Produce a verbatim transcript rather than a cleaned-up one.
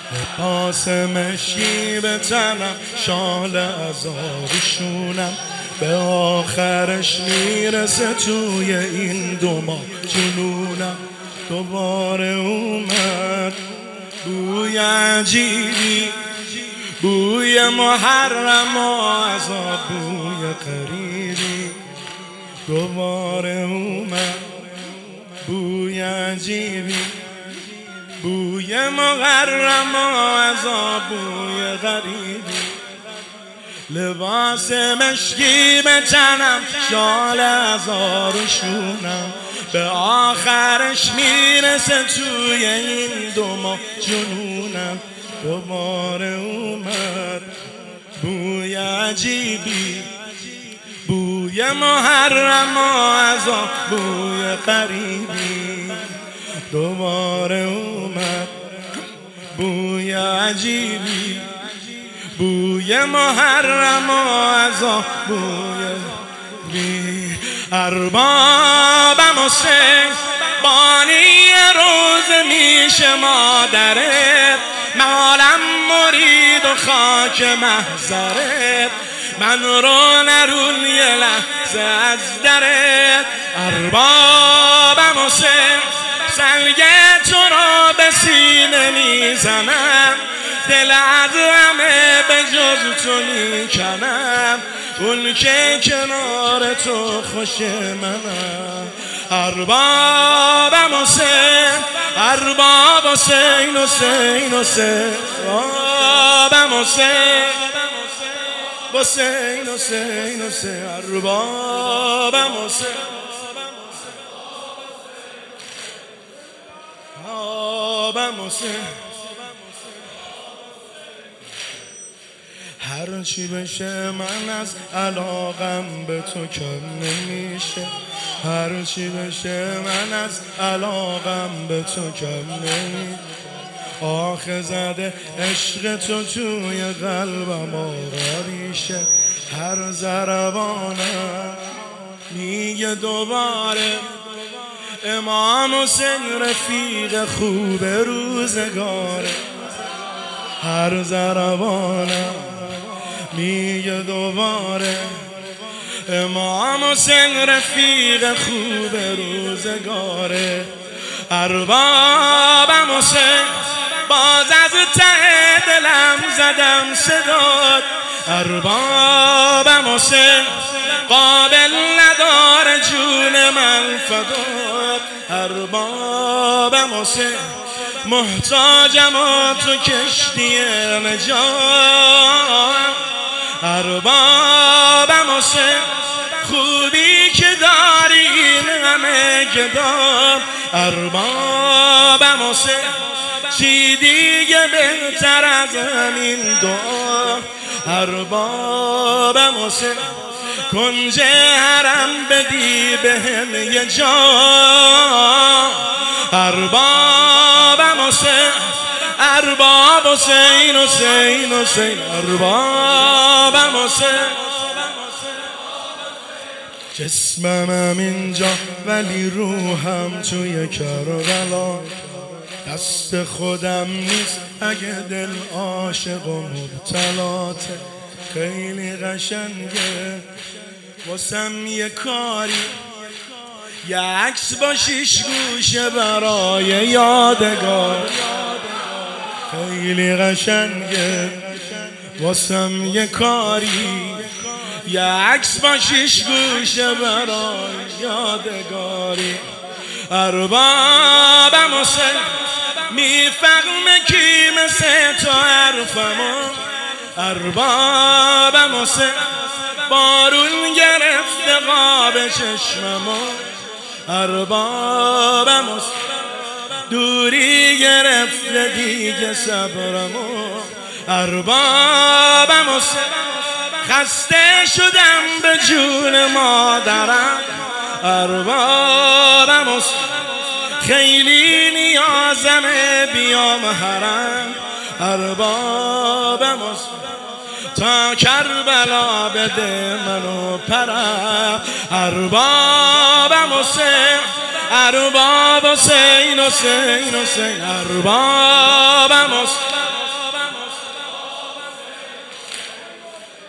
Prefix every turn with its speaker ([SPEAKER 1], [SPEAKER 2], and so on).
[SPEAKER 1] لباس مشکی به تنم، شال ازارشونم، به آخرش میرسه توی این دو ماه جنونم. دوباره اومد بوی عجیبی، بوی محرم و عذاب، بوی غریبی. دوباره اومد بوی عجیبی، بوی محرم و عذاب، بوی غریبی. لباس مشکی به تنم، شال ازارشونم، به آخرش میرسه توی این دو ماه جنونم. دوباره اومد بوی عجیبی، بوی محرم و عذاب، بوی غریبی. دوباره اومد بوی عجیبی، بوی محرم و عذاب، بوی غریبی. اربابم حسین بانی روز میشه مادرت، مالم مرید و خاک محضرت، من رو نرون یه لحظه از درت. اربابم حسین سنگ تو را به سینه میزنم، دل از همه به جز تو میکنم، اون که کنار تو خوش منم. اربابم حسین، ارباب حسین، حسین حسین، اربابم حسین، حسین حسین حسین، اربابم حسین، اربابم حسین. هر چی بشه من از علاقم به تو کم نمیشه، هر چی بشه من از علاقم به تو کم نمیشه. آخه زده عشق تو توی قلبم آغاریشه، هر ضربانم میگه دوباره امام حسین رفیق خوب روزگاره. هر ضربانم میگه دوباره امام حسین رفیق خوب روزگاره. اربابم حسین باز از ته دلم زدم صدات، اربابم حسین قابل نداره جون من فدات. اربابم حسین محتاجم و تو کشتی نجات. اربابم حسین خوبی که داری این همه گدار. اربابم حسین چی دیگه بهتر از همین دعا. اربابم حسین کنج حرم بدی بهم یه جا. اربابم حسین، ارباب حسین، حسین حسین، اربابم حسین. جسمم اینجا ولی روحم توی کربلا، دست خودم نیست اگه دل عاشق و مبتلاته. خیلی قشنگه واسم یه کاری، یه عکس با شیش گوشه برای یادگار. خیلی قشنگه واسم یه کاری، یه عکس با شیش گوشه برای یادگاری. اربابم حسین میفهمه کی مثل تو حرفمو. اربابم حسین بارون گرفته قاب چشممو. اربابم حسین دوری گرفته دیگه صبرمو. اربابم حسین خسته شدم به جون مادرم. اربابم حسین خیلی نیازمه بیام حرم. اربابم حسین تا کربلا بده منو پرم. اربابم حسین، ارباب حسین، حسین حسین، اربابم حسین.